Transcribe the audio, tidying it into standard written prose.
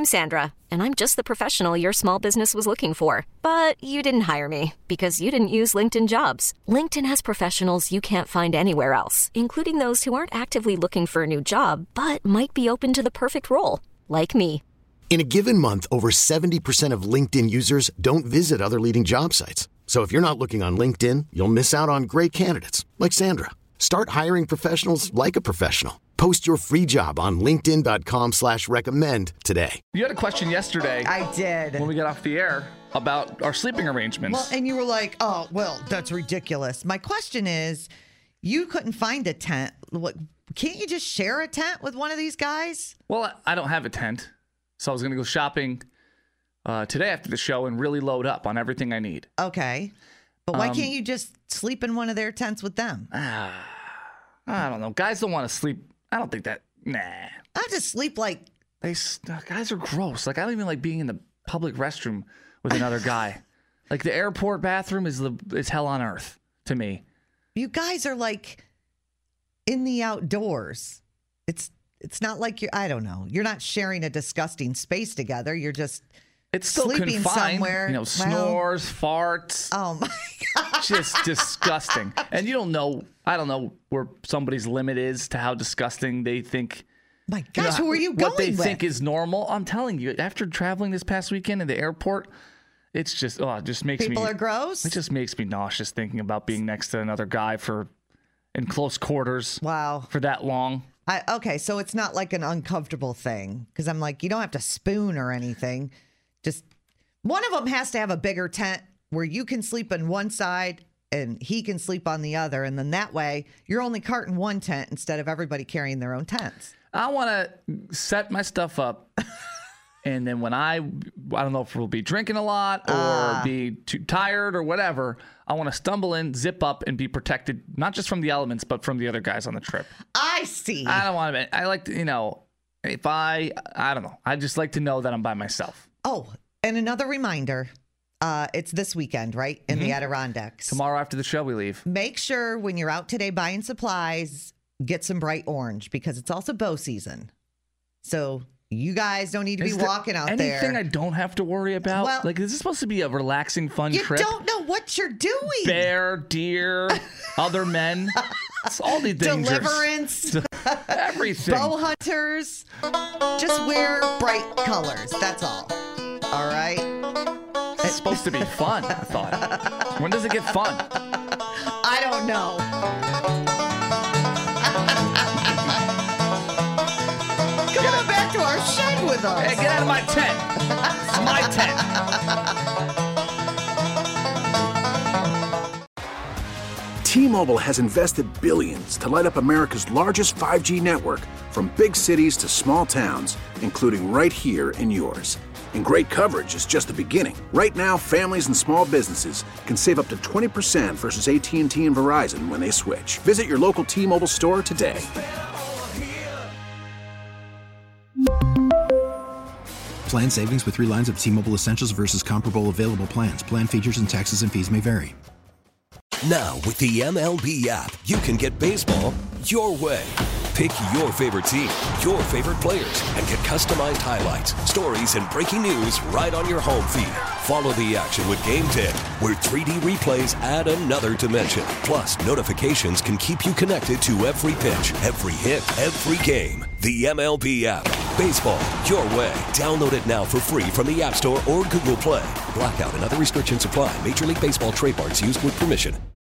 I'm Sandra, and I'm just the professional your small business was looking for. But you didn't hire me because you didn't use LinkedIn Jobs. LinkedIn has professionals you can't find anywhere else, including those who aren't actively looking for a new job, but might be open to the perfect role, like me. In a given month, over 70% of LinkedIn users don't visit other leading job sites. So if you're not looking on LinkedIn, you'll miss out on great candidates like Sandra. Start hiring professionals like a professional. Post your free job on linkedin.com/recommend today. You had a question yesterday. I did. When we got off the air about our sleeping arrangements. Well, and you were like, oh, well, that's ridiculous. My question is, you couldn't find a tent. What, can't you just share a tent with one of these guys? Well, I don't have a tent. So I was going to go shopping today after the show and really load up on everything I need. Okay. But why can't you just sleep in one of their tents with them? I don't know. Guys don't want to sleep. I don't think that. Nah. I just sleep like. Guys are gross. Like, I don't even like being in the public restroom with another guy. Like, the airport bathroom is hell on earth to me. You guys are like in the outdoors. It's not like I don't know. You're not sharing a disgusting space together. You're just. It's still sleeping confined, somewhere. Snores, farts. Oh my God. Just disgusting. And you don't know, I don't know where somebody's limit is to how disgusting they think. My gosh, who are you going What they with? think is normal. I'm telling you, after traveling this past weekend in the airport, it's just, it just makes People are gross? It just makes me nauseous thinking about being next to another guy in close quarters. Wow. For that long. Okay, so it's not like an uncomfortable thing. Because I'm like, you don't have to spoon or anything. Just one of them has to have a bigger tent where you can sleep on one side and he can sleep on the other. And then that way you're only carting one tent instead of everybody carrying their own tents. I want to set my stuff up. And then when I don't know if we'll be drinking a lot or be too tired or whatever, I want to stumble in, zip up, and be protected, not just from the elements, but from the other guys on the trip. I see. I don't want to, I like to, if I don't know. I just like to know that I'm by myself. Oh, and another reminder, it's this weekend, right? In the Adirondacks. Tomorrow after the show, we leave. Make sure when you're out today buying supplies, get some bright orange because it's also bow season. So you guys don't need to be walking out there. Anything I don't have to worry about? Well, like, is this supposed to be a relaxing, fun trip? You don't know what you're doing. Bear, deer, other men. It's all the dangers. Deliverance. Everything. Bow hunters. Just wear bright colors. That's all. All right? It's supposed to be fun, I thought. When does it get fun? I don't know. Come on back to our shed with us. Hey, get out of my tent. It's my tent. T-Mobile has invested billions to light up America's largest 5G network, from big cities to small towns, including right here in yours. And great coverage is just the beginning. Right now, families and small businesses can save up to 20% versus AT&T and Verizon when they switch. Visit your local T-Mobile store today. Plan savings with 3 lines of T-Mobile Essentials versus comparable available plans. Plan features and taxes and fees may vary. Now, with the MLB app, you can get baseball your way. Pick your favorite team, your favorite players, and get customized highlights, stories, and breaking news right on your home feed. Follow the action with Game 10, where 3D replays add another dimension. Plus, notifications can keep you connected to every pitch, every hit, every game. The MLB app. Baseball your way. Download it now for free from the App Store or Google Play. Blackout and other restrictions apply. Major League Baseball trademarks used with permission.